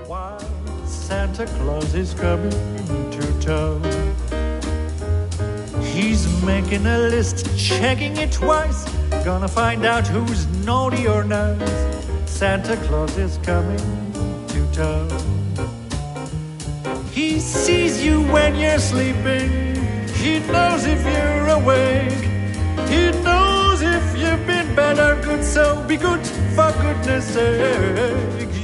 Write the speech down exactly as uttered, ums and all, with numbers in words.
While Santa Claus is coming to town, he's making a list, checking it twice, gonna find out who's naughty or nice. Santa Claus is coming to town. He sees you when you're sleeping, he knows if you're awake, he knows if you've been bad or good, so be good for goodness sake.